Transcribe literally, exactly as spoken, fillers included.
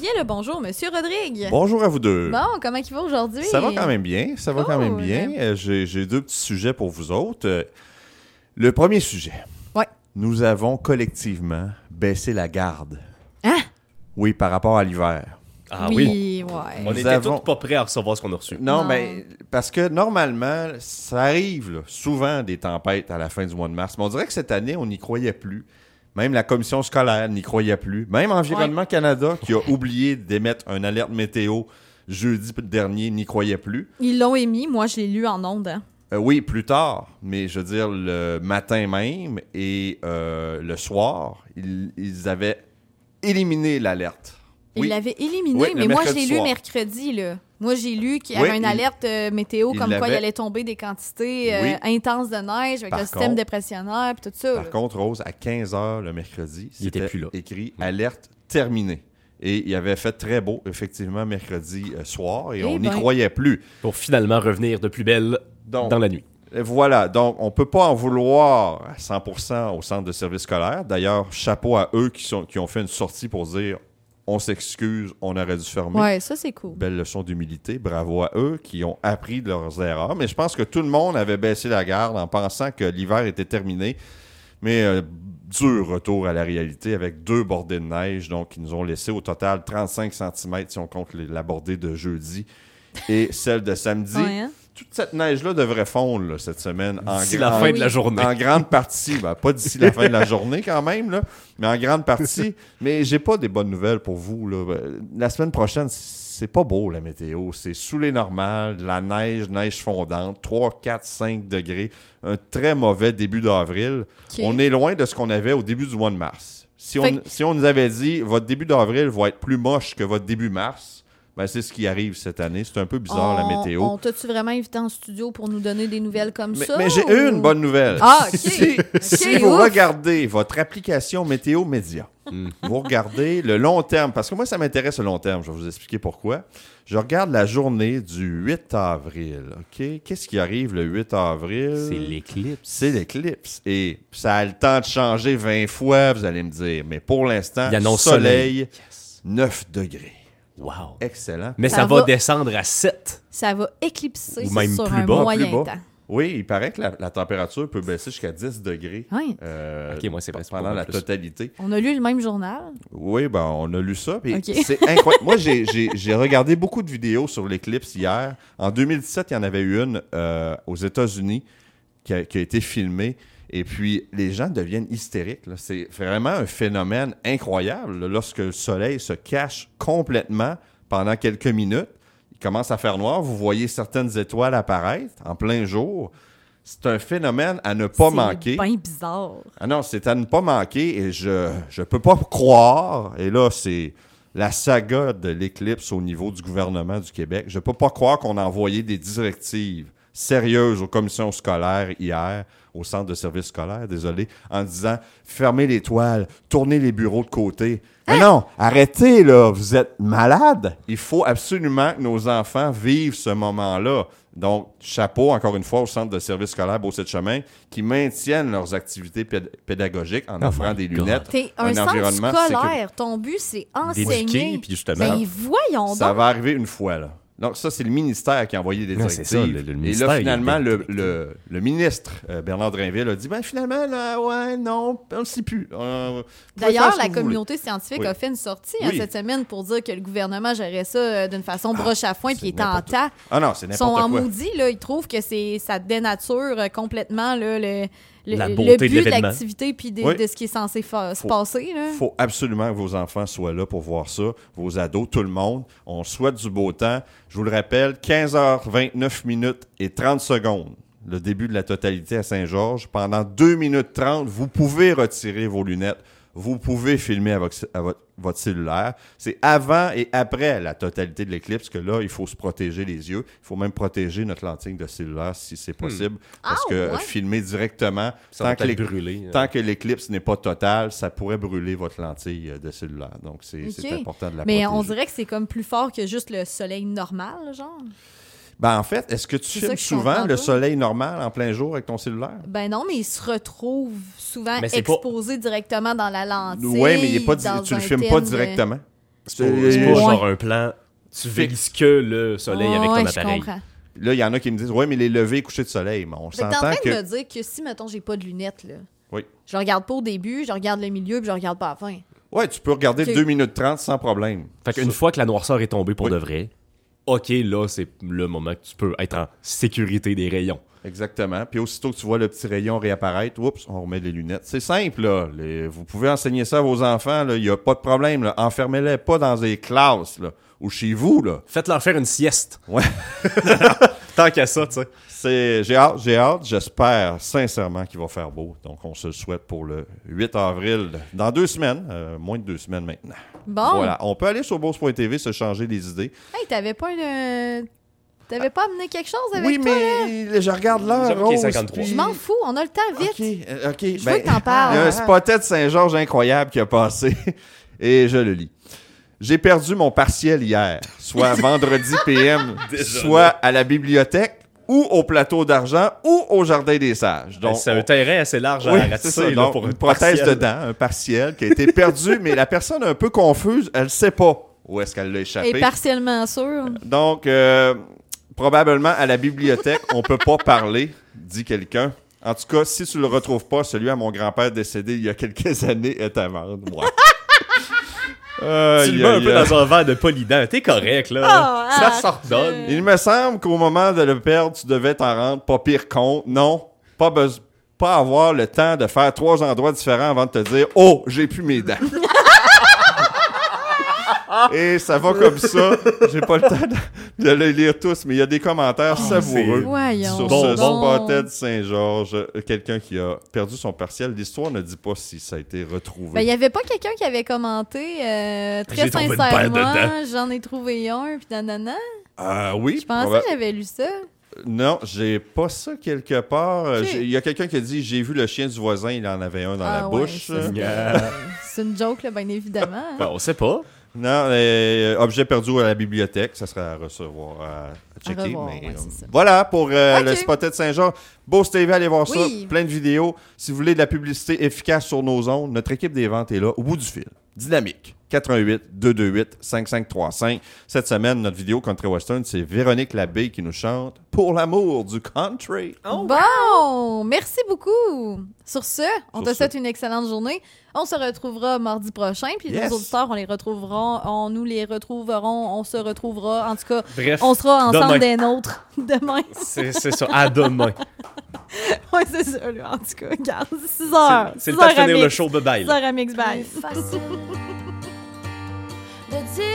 bien le bonjour, Monsieur Rodrigue. Bonjour à vous deux. Bon, comment il va aujourd'hui? Ça va quand même bien, ça va Cool. quand même bien. Euh, j'ai, j'ai deux petits sujets pour vous autres. Euh, le premier sujet. Ouais. Nous avons collectivement baissé la garde. Hein? Oui, par rapport à l'hiver. Ah oui, oui, ouais. on Nous était avons- tous pas prêts à recevoir ce qu'on a reçu. Non, Non. mais parce que normalement, ça arrive là, souvent des tempêtes à la fin du mois de mars. Mais on dirait que cette année, on n'y croyait plus. Même la commission scolaire n'y croyait plus. Même Environnement Ouais. Canada, qui a oublié d'émettre une alerte météo jeudi dernier, n'y croyait plus. Ils l'ont émis, moi je l'ai lu en ondes. Hein. Euh, oui, plus tard, mais je veux dire, le matin même et euh, le soir, ils, ils avaient éliminé l'alerte. Ils Oui. l'avaient éliminé, Oui, mais le moi je mercredi l'ai lu soir. mercredi. Là. Moi j'ai lu qu'il y Oui, avait une il- alerte euh, météo il comme quoi il l'avait. allait tomber des quantités euh, Oui. intenses de neige avec Par le système contre- dépressionnaire et tout ça. Par là. contre, Rose, à quinze heures le mercredi, Il était c'était plus là. écrit « Alerte terminée ». Et il avait fait très beau, effectivement, mercredi euh, soir, et Eh on n'y ben. croyait plus. Pour finalement revenir de plus belle Donc, dans la nuit. Et Voilà, donc on peut pas en vouloir à cent pour cent au centre de service scolaire. D'ailleurs, chapeau à eux qui, sont, qui ont fait une sortie pour dire « on s'excuse, on aurait dû fermer ». Ouais, ça c'est cool. Belle leçon d'humilité. Bravo à eux qui ont appris de leurs erreurs. Mais je pense que tout le monde avait baissé la garde en pensant que l'hiver était terminé. Mais euh, dur retour à la réalité avec deux bordées de neige, donc qui nous ont laissé au total trente-cinq centimètres si on compte les- la bordée de jeudi et celle de samedi. Ouais, hein? Toute cette neige-là devrait fondre là, cette semaine. En D'ici grand- la fin oui. de la journée. En grande partie, ben, pas d'ici la fin de la journée quand même, là, mais en grande partie. Mais j'ai pas des bonnes nouvelles pour vous. Là. Ben, La semaine prochaine, c'est pas beau la météo. C'est sous les normales, de la neige, neige fondante, trois, quatre, cinq degrés. Un très mauvais début d'avril. Ok. On est loin de ce qu'on avait au début du mois de mars. Si on, Fait que- si on nous avait dit votre début d'avril va être plus moche que votre début mars, ben, c'est ce qui arrive cette année. C'est un peu bizarre la On- météo. On t'a-tu vraiment invité en studio pour nous donner des nouvelles comme Mais, ça? mais j'ai ou- une bonne nouvelle. Ah, ok. Si, Ok, si vous ouf. regardez votre application Météo Média, Mm. vous regardez le long terme, parce que moi, ça m'intéresse le long terme. Je vais vous expliquer pourquoi. Je regarde la journée du huit avril. OK? Qu'est-ce qui arrive le huit avril? C'est l'éclipse. C'est l'éclipse. Et ça a le temps de changer vingt fois, vous allez me dire. Mais pour l'instant, Il annonce soleil, soleil. Yes. neuf degrés. Wow. Excellent. Mais Ça ça, va va- descendre à sept. Ça va éclipser Ou même sur plus un bas, moyen plus bas. temps. Oui, il paraît que la, la température peut baisser jusqu'à dix degrés. Ouais. euh, Ok, moi, c'est vrai, c'est pendant pas la plus. totalité. On a lu le même journal. Oui, ben on a lu ça. Puis Ok. c'est incroyable. Moi, j'ai, j'ai, j'ai regardé beaucoup de vidéos sur l'éclipse hier. En deux mille dix-sept, il y en avait eu une euh, aux États-Unis qui a, qui a été filmée. Et puis, les gens deviennent hystériques. Là. C'est vraiment un phénomène incroyable là, lorsque le soleil se cache complètement pendant quelques minutes. Il commence à faire noir. Vous voyez certaines étoiles apparaître en plein jour. C'est un phénomène à ne pas manquer. C'est bien bizarre. Ah non, c'est à ne pas manquer et je je peux pas croire, et là, c'est la saga de l'éclipse au niveau du gouvernement du Québec. Je peux pas croire qu'on a envoyé des directives sérieuses aux commissions scolaires hier, au centre de service scolaire, désolé, en disant « Fermez les toiles, tournez les bureaux de côté. » Mais non, arrêtez, là, vous êtes malade. Il faut absolument que nos enfants vivent ce moment-là. Donc, chapeau, encore une fois, au centre de service scolaire Beauce-de-Chemin, qui maintiennent leurs activités péd- pédagogiques en Oh offrant my des God. lunettes. T'es un, Un centre environnement scolaire. Ton but, c'est enseigner. D'éduquer, puis justement. Ben voyons Ça donc. va arriver une fois, là. Donc, ça, c'est le ministère qui a envoyé des Non, directives. c'est ça, le- le Et ministère, là, il finalement, est le, directives. le, le ministre, euh, Bernard Drinville, a dit, ben finalement, là, ouais, non, on ne sait plus. Euh, vous pouvez D'ailleurs, faire ce la que vous voulez. communauté scientifique Oui. a fait une sortie hein, Oui. cette semaine pour dire que le gouvernement gérait ça euh, d'une façon broche à foin c'est puis était en n'importe temps. Ah non, c'est Ils sont n'importe en quoi. maudit, là. Ils trouvent que c'est ça dénature euh, complètement là, le, le, La le beauté de but de l'événement. l'activité puis de, Oui. de ce qui est censé fa- se Faut- passer. Là. Il faut absolument que vos enfants soient là pour voir ça, vos ados, tout le monde. On souhaite du beau temps. Je vous le rappelle, quinze heures vingt-neuf minutes et trente secondes, le début de la totalité à Saint-Georges. Pendant deux minutes trente, vous pouvez retirer vos lunettes. Vous pouvez filmer avec à votre, votre cellulaire. C'est avant et après la totalité de l'éclipse que là, il faut se protéger les yeux. Il faut même protéger notre lentille de cellulaire si c'est possible. Parce Ah, que euh, ouais? filmer directement, Ça tant va que, peut-être l'é- brûler. tant que l'éclipse n'est pas totale, ça pourrait brûler votre lentille euh, de cellulaire. Donc, c'est Ok. c'est important de la Mais protéger. on dirait que c'est comme plus fort que juste le soleil normal, genre. Ben, en fait, est-ce que tu C'est ça filmes que je souvent comprends le pas. soleil normal en plein jour avec ton cellulaire? Ben non, mais ils se retrouvent souvent Mais c'est pas- exposés directement dans la lentille. Oui, mais il est pas di- dans tu le un filmes thème pas de- directement. C'est pas, c'est pas Ouais. genre un plan, tu vises que le soleil avec Ouais, ton je appareil. comprends. Là, il y en a qui me disent, ouais, mais les levées, couchers de soleil, mais on Fait que t'es en s'entend train que... de me dire que si, mettons, j'ai pas de lunettes, là, Oui. je regarde pas au début, je regarde le milieu, puis je regarde pas à la fin. Ouais, tu peux regarder Ok. deux minutes trente sans problème. Fait qu'une Ça- fois que la noirceur est tombée pour Oui. de vrai, OK, là, c'est le moment que tu peux être en sécurité des rayons. Exactement. Puis aussitôt que tu vois le petit rayon réapparaître, oups, on remet les lunettes. C'est simple, là. Les- Vous pouvez enseigner ça à vos enfants, là. Il n'y a pas de problème, là. Enfermez-les pas dans des classes, là. Ou chez vous, là. Faites-leur faire une sieste. Ouais. Tant qu'à ça, tu sais. C'est... J'ai hâte, j'ai hâte. J'espère sincèrement qu'il va faire beau. Donc, on se le souhaite pour le huit avril. Dans deux semaines. euh, moins de deux semaines maintenant. Bon. Voilà. On peut aller sur bourse point t v se changer les idées. Hey, t'avais pas une... T'avais pas amené quelque chose avec Oui, toi, là? mais je regarde l'heure, J'avoue qu'il est Rose, cinquante-trois. puis- Je m'en fous, on a le temps, vite. OK, euh, OK. Je veux que t'en parles. Il y a un spotted Saint-Georges incroyable qui a passé et je le lis. J'ai perdu mon partiel hier, soit vendredi P M, soit à la bibliothèque ou au plateau d'argent ou au Jardin des Sages. Donc, C'est un on- terrain assez large à oui, ratisser c'est ça. là, Donc, pour une un prothèse partiel. dedans, un partiel qui a été perdu, mais la personne un peu confuse, elle sait pas où est-ce qu'elle l'a Et échappé. partiellement sûr. Donc, euh, probablement à la bibliothèque, on peut pas parler, dit quelqu'un. En tout cas, si tu le retrouves pas, celui à mon grand-père décédé il y a quelques années est à vendre. Ouais. Tu le mets un peu dans un verre de polydent. T'es correct, là. Ah, ça ah, s'ordonne. Il me semble qu'au moment de le perdre, tu devais t'en rendre pas pire compte. Non, pas besoin. Pas avoir le temps de faire trois endroits différents avant de te dire « Oh, j'ai plus mes dents! » Et ça va comme ça. J'ai pas le temps de, de les lire tous, mais il y a des commentaires savoureux Voyons sur Bon, ce bon. spotted Saint-Georges. Euh, Quelqu'un qui a perdu son partiel. L'histoire ne dit pas si ça a été retrouvé. Ben, il y avait pas quelqu'un qui avait commenté euh, très J'ai trouvé une paire de sincèrement, dents. j'en ai trouvé un, puis nanana. Ah oui? Je pensais proba- que j'avais lu ça. Non, j'ai pas ça quelque part. Euh, Ok. j'ai- Il y a quelqu'un qui a dit « J'ai vu le chien du voisin, il en avait un dans Ah la ouais, bouche. ça, c'est- Yeah. C'est une joke, là, bien évidemment. hein. Ben, on sait pas. Non, euh, objet perdu à la bibliothèque, ça serait à recevoir, à, à checker. revoir, mais, ouais, euh, c'est ça. voilà pour euh, Ok. le Spotted Saint-Jean. Beauce T V, allez voir ça. Oui. Plein de vidéos. Si vous voulez de la publicité efficace sur nos ondes, notre équipe des ventes est là, au bout du fil. Dynamique. quatre un huit, deux deux huit, cinq cinq trois cinq. Cette semaine, notre vidéo Country Western, c'est Véronique Labbé qui nous chante « Pour l'amour du country Bon, merci beaucoup. Sur ce, on Sur te ce. souhaite une excellente journée. On se retrouvera mardi prochain, puis Yes. nos auditeurs, on les retrouvera, on nous les retrouverons, on se retrouvera. En tout cas, Bref. on sera ensemble demain. des nôtres demain. C'est c'est ça. À demain. Ouais, c'est ça, là. En tout cas, regarde, six heures. C'est c'est six le temps de heures à finir le mix. show. Bye bye. six heures à mix, bye. facile de dire